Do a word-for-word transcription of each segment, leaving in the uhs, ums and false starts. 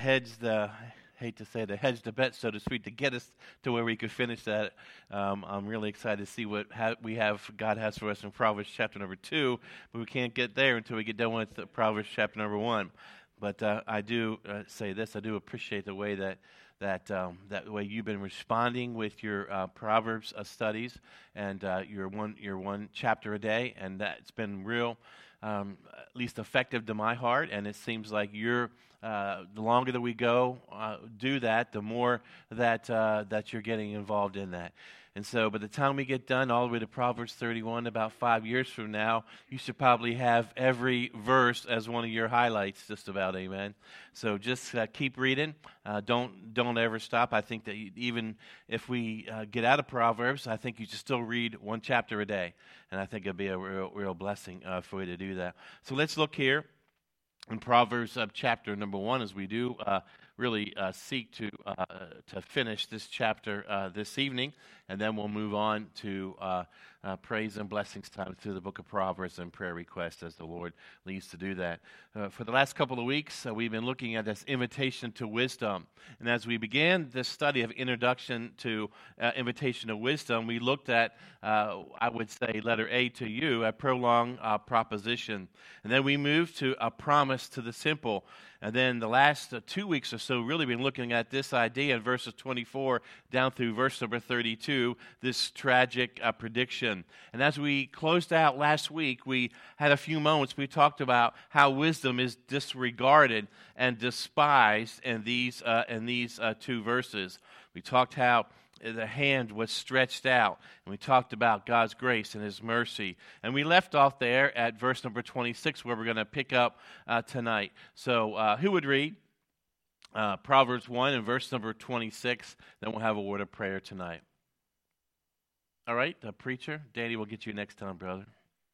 hedged the, hate to say it, hedged the bet, so to speak, to get us to where we could finish that. Um, I'm really excited to see what ha- we have, God has for us in Proverbs chapter number two, but we can't get there until we get done with the Proverbs chapter number one. But uh, I do uh, say this, I do appreciate the way that that um, that way you've been responding with your uh, Proverbs uh, studies and uh, your one your one chapter a day, and that's been real, um, at least effective to my heart. And it seems like you're uh, the longer that we go uh, do that, the more that uh, that you're getting involved in that. And so by the time we get done, all the way to Proverbs thirty-one, about five years from now, you should probably have every verse as one of your highlights, just about, amen. So just uh, keep reading. Uh, don't don't ever stop. I think that even if we uh, get out of Proverbs, I think you should still read one chapter a day. And I think it'll be a real, real blessing uh, for you to do that. So let's look here in Proverbs uh, chapter number one, as we do uh, really uh, seek to uh, to finish this chapter uh, this evening, and then we'll move on to uh, uh, praise and blessings time through the book of Proverbs and prayer requests as the Lord leads to do that. Uh, for the last couple of weeks, uh, we've been looking at this invitation to wisdom, and as we began this study of introduction to uh, invitation to wisdom, we looked at, uh, I would say, letter A to you, a prolonged uh, proposition, and then we moved to a promise to the simple. And then the last uh, two weeks or so, really been looking at this idea in verses twenty-four down through verse number thirty-two, this tragic uh, prediction. And as we closed out last week, we had a few moments. We talked about how wisdom is disregarded and despised in these uh, in these uh, two verses. We talked how the hand was stretched out, and we talked about God's grace and His mercy. And we left off there at verse number twenty-six, where we're going to pick up uh, tonight. So uh, who would read uh, Proverbs one and verse number twenty-six? Then we'll have a word of prayer tonight. All right, the preacher, Danny will get you next time, brother.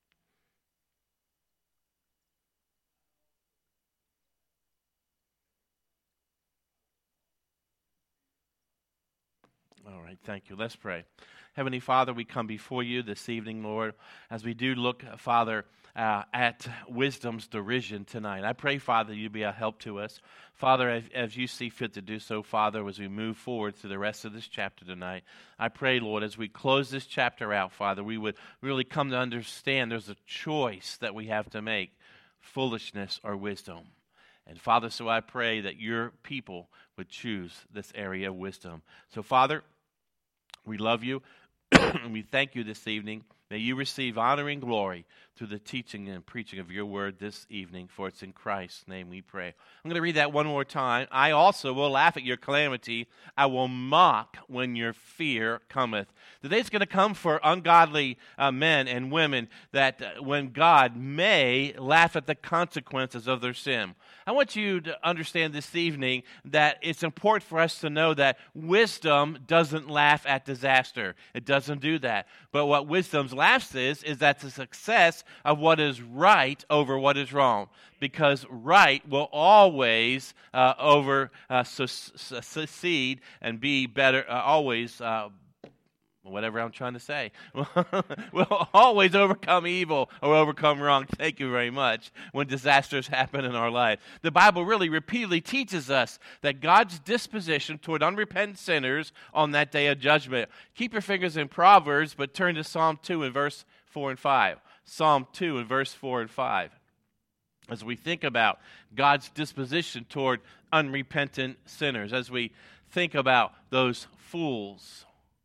All right, thank you. Let's pray. Heavenly Father, we come before you this evening, Lord, as we do look, Father, uh, at wisdom's derision tonight. I pray, Father, you be a help to us. Father, as, as you see fit to do so, Father, as we move forward through the rest of this chapter tonight, I pray, Lord, as we close this chapter out, Father, we would really come to understand there's a choice that we have to make, foolishness or wisdom. And Father, so I pray that your people would choose this area of wisdom. So Father, we love you, and we thank you this evening. May you receive honor and glory through the teaching and preaching of your word this evening, for it's in Christ's name we pray. I'm going to read that one more time. I also will laugh at your calamity. I will mock when your fear cometh. The day's going to come for ungodly uh, men and women that uh, when God may laugh at the consequences of their sin. I want you to understand this evening that it's important for us to know that wisdom doesn't laugh at disaster. It doesn't do that. But what wisdom's laughs is, is that the success of what is right over what is wrong. Because right will always uh, over uh, su- su- succeed and be better, uh, always uh, whatever I'm trying to say, will always overcome evil or overcome wrong. Thank you very much. When disasters happen in our life, the Bible really repeatedly teaches us that God's disposition toward unrepentant sinners on that day of judgment. Keep your fingers in Proverbs, but turn to Psalm two and verse four and five. Psalm two and verse four and five. As we think about God's disposition toward unrepentant sinners, as we think about those fools.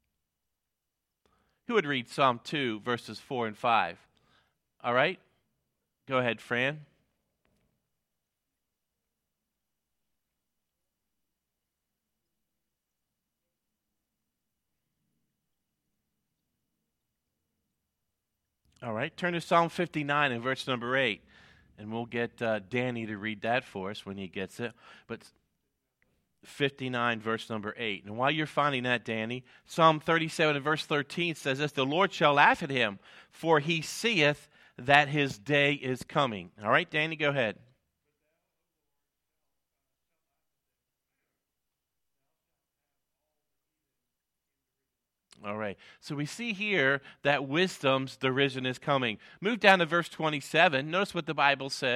Who would read Psalm two, verses four and five? All right? Go ahead, Fran. All right, turn to Psalm fifty-nine and verse number eight. And we'll get uh, Danny to read that for us when he gets it. But fifty-nine, verse number eight. And while you're finding that, Danny, Psalm thirty-seven and verse thirteen says this: the Lord shall laugh at him, for he seeth that his day is coming. All right, Danny, go ahead. All right, so we see here that wisdom's derision is coming. Move down to verse twenty-seven. Notice what the Bible says.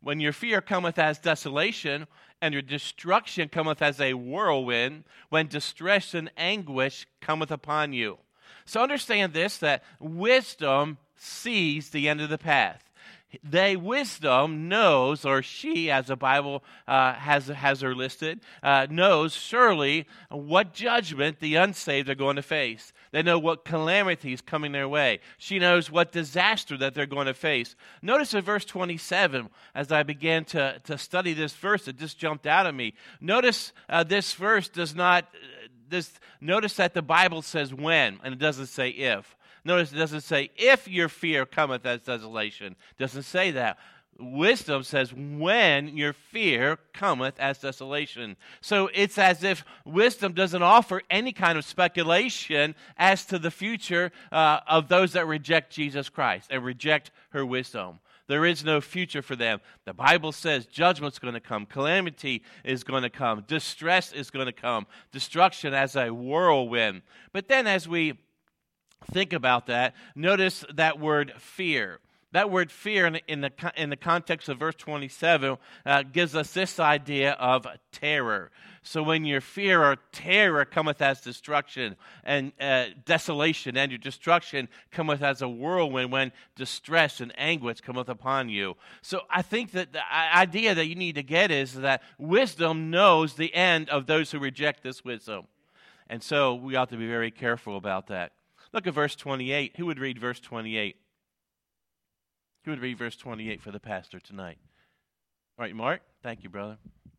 When your fear cometh as desolation, and your destruction cometh as a whirlwind, when distress and anguish cometh upon you. So understand this, that wisdom sees the end of the path. They, wisdom, knows, or she, as the Bible uh, has, has her listed, uh, knows surely what judgment the unsaved are going to face. They know what calamity is coming their way. She knows what disaster that they're going to face. Notice in verse twenty-seven, as I began to, to study this verse, it just jumped out at me. Notice uh, this verse does not, this, notice that the Bible says when, and it doesn't say if. Notice it doesn't say, if your fear cometh as desolation. It doesn't say that. Wisdom says, when your fear cometh as desolation. So it's as if wisdom doesn't offer any kind of speculation as to the future uh, of those that reject Jesus Christ and reject her wisdom. There is no future for them. The Bible says judgment's going to come. Calamity is going to come. Distress is going to come. Destruction as a whirlwind. But then as we think about that, notice that word fear. That word fear in the, in the, in the context of verse twenty-seven uh, gives us this idea of terror. So when your fear or terror cometh as destruction, and uh, desolation, and your destruction cometh as a whirlwind, when distress and anguish cometh upon you. So I think that the idea that you need to get is that wisdom knows the end of those who reject this wisdom. And so we ought to be very careful about that. Look at verse twenty-eight. Who would read verse twenty-eight? Who would read verse twenty-eight for the pastor tonight? All right, Mark. Thank you, brother.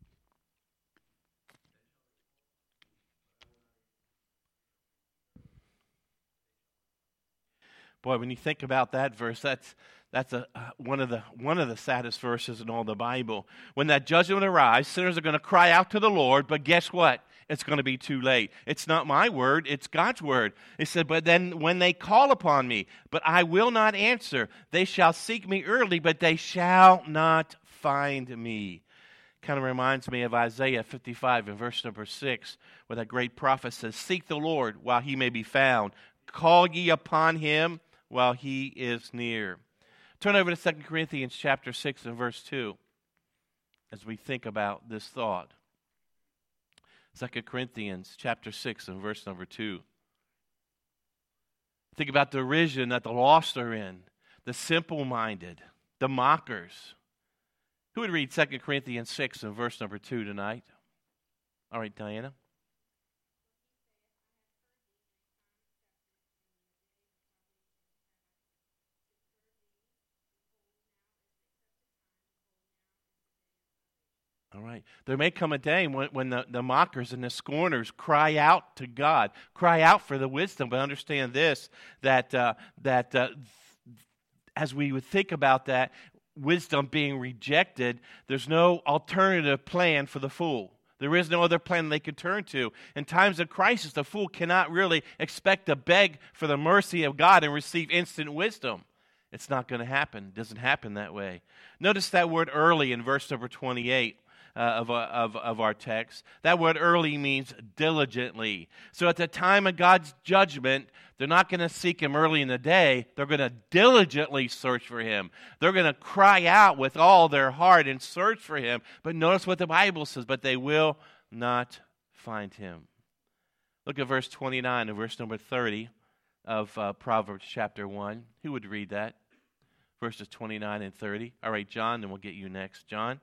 Boy, when you think about that verse, that's that's a uh, one of the one of the saddest verses in all the Bible. When that judgment arrives, sinners are going to cry out to the Lord, but guess what? It's going to be too late. It's not my word, it's God's word. It said, but then when they call upon me, but I will not answer. They shall seek me early, but they shall not find me. Kind of reminds me of Isaiah fifty-five in verse number six, where that great prophet says, seek the Lord while he may be found. Call ye upon him while he is near. Turn over to Second Corinthians chapter six and verse two as we think about this thought. Second Corinthians chapter six and verse number two. Think about the derision that the lost are in, the simple-minded, the mockers. Who would read Second Corinthians six and verse number two tonight? All right, Diana. All right. There may come a day when, when the, the mockers and the scorners cry out to God, cry out for the wisdom. But understand this, that uh, that uh, as we would think about that, wisdom being rejected, there's no alternative plan for the fool. There is no other plan they could turn to. In times of crisis, the fool cannot really expect to beg for the mercy of God and receive instant wisdom. It's not going to happen. It doesn't happen that way. Notice that word early in verse number twenty-eight. Uh, of, of, of our text. That word early means diligently. So at the time of God's judgment, they're not going to seek him early in the day. They're going to diligently search for him. They're going to cry out with all their heart and search for him. But notice what the Bible says, but they will not find him. Look at verse twenty-nine and verse number thirty of uh, Proverbs chapter one. Who would read that? Verses twenty-nine and thirty. All right, John, then we'll get you next. John?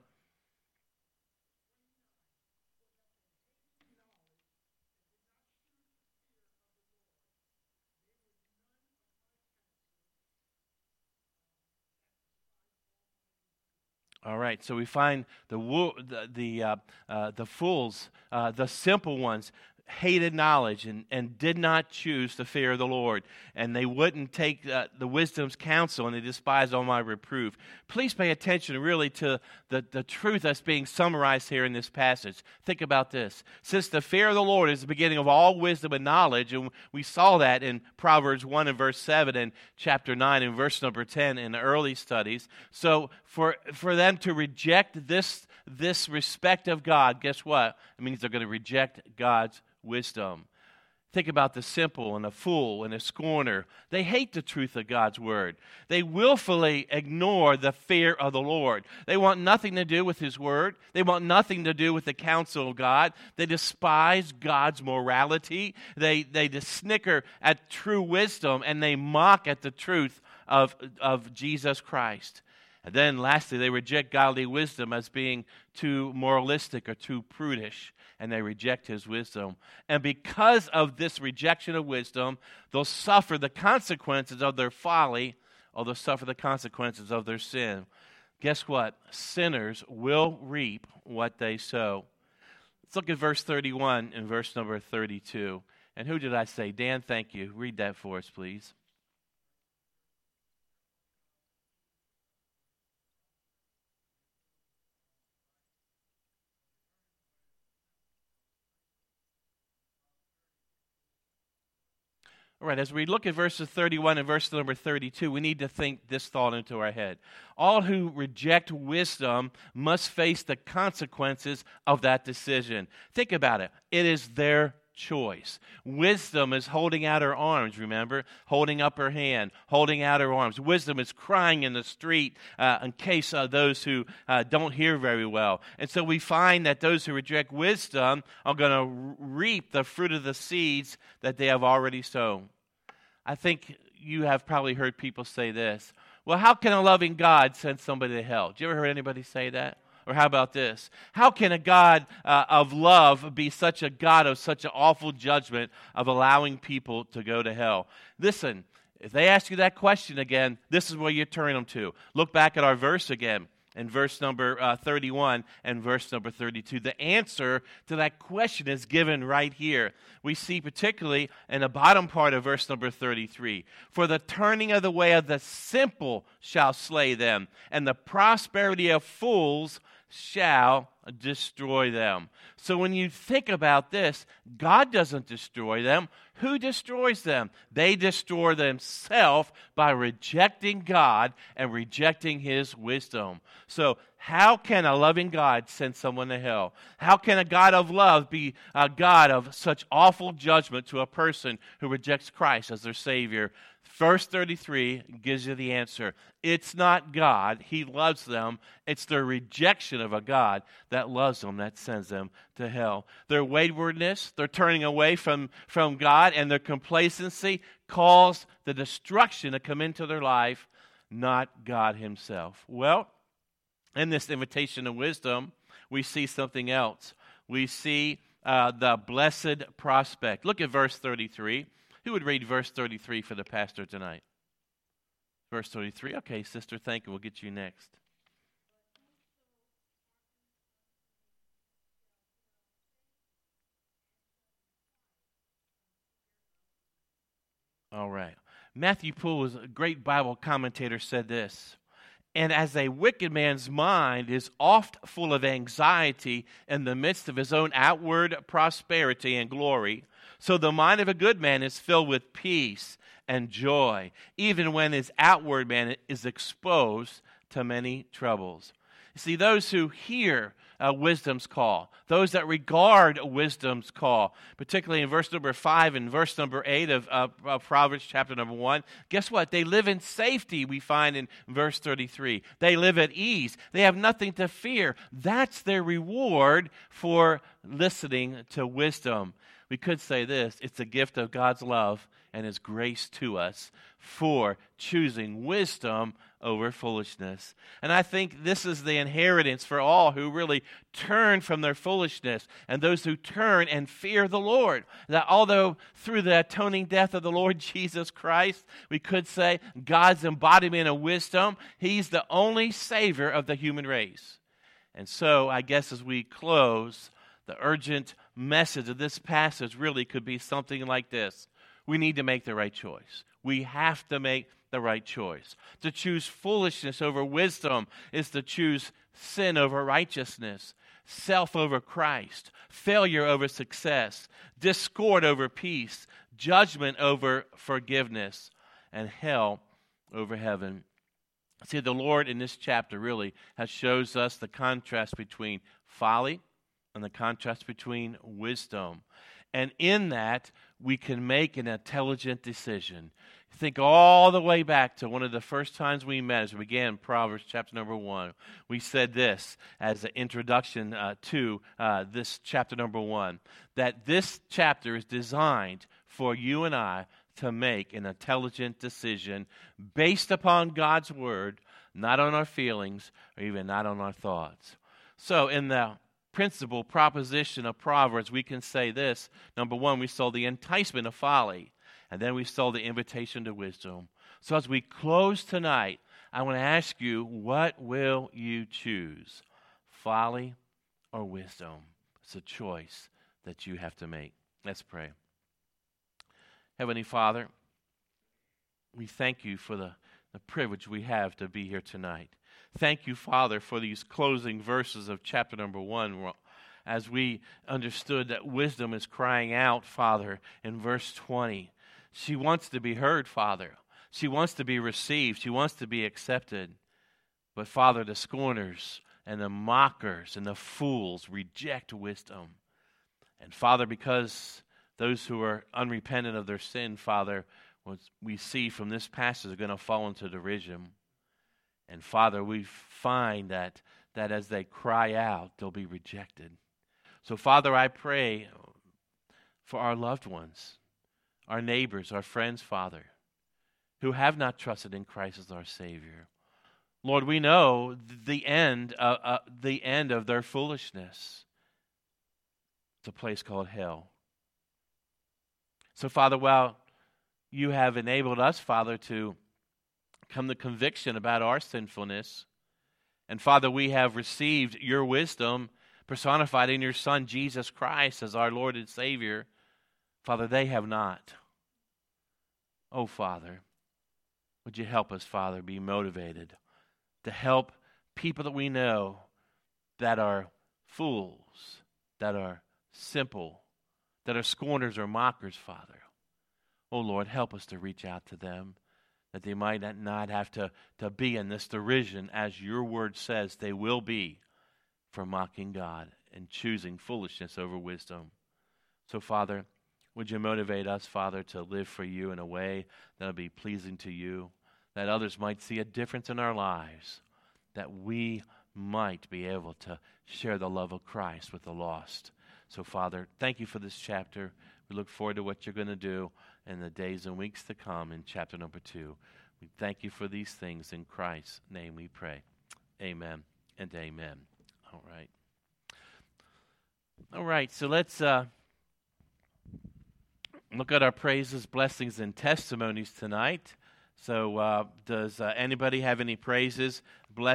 All right, so we find the wo- the the, uh, uh, the fools, uh, the simple ones, hated knowledge and, and did not choose the fear of the Lord. And they wouldn't take uh, the wisdom's counsel, and they despised all my reproof. Please pay attention really to the, the truth that's being summarized here in this passage. Think about this. Since the fear of the Lord is the beginning of all wisdom and knowledge, and we saw that in Proverbs one and verse seven and chapter nine and verse number ten in the early studies. So for, for them to reject this, this respect of God, guess what? It means they're going to reject God's wisdom. Think about the simple and the fool and the scorner. They hate the truth of God's word. They willfully ignore the fear of the Lord. They want nothing to do with his word. They want nothing to do with the counsel of God. They despise God's morality. They, they just snicker at true wisdom, and they mock at the truth of, of Jesus Christ. And then lastly, they reject godly wisdom as being too moralistic or too prudish, and they reject his wisdom. And because of this rejection of wisdom, they'll suffer the consequences of their folly, or they'll suffer the consequences of their sin. Guess what? Sinners will reap what they sow. Let's look at verse thirty-one and verse number thirty-two. And who did I say? Dan, thank you. Read that for us, please. All right, as we look at verses thirty-one and verse number thirty-two, we need to think this thought into our head. All who reject wisdom must face the consequences of that decision. Think about it. It is their choice. Wisdom is holding out her arms, remember? Holding up her hand, holding out her arms. Wisdom is crying in the street uh, in case uh, those who uh, don't hear very well. And so we find that those who reject wisdom are going to reap the fruit of the seeds that they have already sown. I think you have probably heard people say this. Well, how can a loving God send somebody to hell? Did you ever hear anybody say that? Or how about this? How can a God uh, of love be such a God of such an awful judgment of allowing people to go to hell? Listen, if they ask you that question again, this is where you turn them to. Look back at our verse again. In verse number uh, thirty-one and verse number thirty-two. The answer to that question is given right here. We see particularly in the bottom part of verse number thirty-three. For the turning of the way of the simple shall slay them, and the prosperity of fools shall destroy them. So when you think about this, God doesn't destroy them. Who destroys them? They destroy themselves by rejecting God and rejecting his wisdom. So how can a loving God send someone to hell? How can a God of love be a God of such awful judgment to a person who rejects Christ as their Savior? Verse thirty-three gives you the answer. It's not God. He loves them. It's their rejection of a God that loves them that sends them to hell. Their waywardness, their turning away from, from God, and their complacency cause the destruction to come into their life, not God himself. Well, in this invitation of wisdom, we see something else. We see uh, the blessed prospect. Look at verse thirty-three. Who would read verse thirty-three for the pastor tonight? Verse thirty-three. Okay, sister, thank you. We'll get you next. All right. Matthew Poole was a great Bible commentator, said this. And as a wicked man's mind is oft full of anxiety in the midst of his own outward prosperity and glory, so the mind of a good man is filled with peace and joy, even when his outward man is exposed to many troubles. You see, those who hear uh, wisdom's call, those that regard wisdom's call, particularly in verse number five and verse number eight of, uh, of Proverbs chapter number one, guess what? They live in safety, we find in verse thirty-three. They live at ease. They have nothing to fear. That's their reward for listening to wisdom. We could say this, it's a gift of God's love and his grace to us for choosing wisdom over foolishness. And I think this is the inheritance for all who really turn from their foolishness and those who turn and fear the Lord. That although through the atoning death of the Lord Jesus Christ, we could say God's embodiment of wisdom, he's the only Savior of the human race. And so I guess as we close, the urgent message of this passage really could be something like this. We need to make the right choice. We have to make the right choice. To choose foolishness over wisdom is to choose sin over righteousness, self over Christ, failure over success, discord over peace, judgment over forgiveness, and hell over heaven. See, the Lord in this chapter really has shows us the contrast between folly and the contrast between wisdom. And in that, we can make an intelligent decision. Think all the way back to one of the first times we met as we began Proverbs chapter number one. We said this as an introduction uh, to uh, this chapter number one, that this chapter is designed for you and I to make an intelligent decision based upon God's word, not on our feelings or even not on our thoughts. So in the principle proposition of Proverbs, we can say this. Number one, we saw the enticement of folly, and then we saw the invitation to wisdom. So as we close tonight, I want to ask you, what will you choose? Folly or wisdom? It's a choice that you have to make. Let's pray. Heavenly Father, we thank you for the, the privilege we have to be here tonight. Thank you, Father, for these closing verses of chapter number one, as we understood that wisdom is crying out, Father, in verse twenty. She wants to be heard, Father. She wants to be received. She wants to be accepted. But, Father, the scorners and the mockers and the fools reject wisdom. And, Father, because those who are unrepentant of their sin, Father, what we see from this passage are going to fall into derision. And, Father, we find that, that as they cry out, they'll be rejected. So, Father, I pray for our loved ones, our neighbors, our friends, Father, who have not trusted in Christ as our Savior. Lord, we know the end, uh, uh, the end of their foolishness. It's a place called hell. So, Father, while you have enabled us, Father, to come to conviction about our sinfulness, and, Father, we have received your wisdom personified in your Son, Jesus Christ, as our Lord and Savior, Father, they have not. Oh, Father, would you help us, Father, be motivated to help people that we know that are fools, that are simple, that are scorners or mockers, Father. Oh, Lord, help us to reach out to them, that they might not have to, to be in this derision, as your word says they will be, for mocking God and choosing foolishness over wisdom. So, Father, would you motivate us, Father, to live for you in a way that will be pleasing to you, that others might see a difference in our lives, that we might be able to share the love of Christ with the lost. So, Father, thank you for this chapter. We look forward to what you're going to do in the days and weeks to come in chapter number two. We thank you for these things. In Christ's name we pray. Amen and amen. All right. All right, so let's uh, look at our praises, blessings, and testimonies tonight. So uh, does uh, anybody have any praises, blessings?